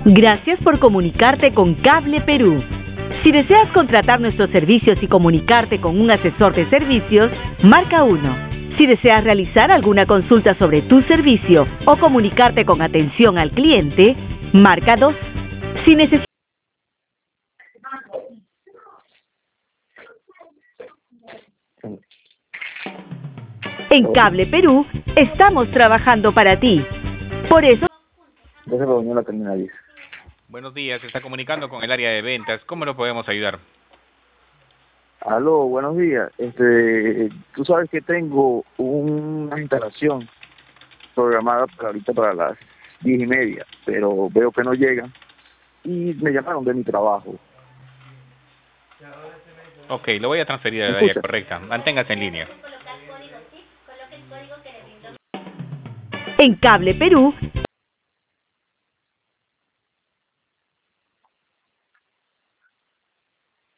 Gracias por comunicarte con Cable Perú. Si deseas contratar nuestros servicios y comunicarte con un asesor de servicios, marca 1. Si deseas realizar alguna consulta sobre tu servicio o comunicarte con atención al cliente, marca 2. Si necesitas... En Cable Perú estamos trabajando para ti. Por eso... Buenos días, se está comunicando con el área de ventas. ¿Cómo lo podemos ayudar? Aló, buenos días. Tú sabes que tengo una instalación programada para ahorita para las 10:30, pero veo que no llegan y me llamaron de mi trabajo. Ok, lo voy a transferir al área correcta. Manténgase en línea. En Cable Perú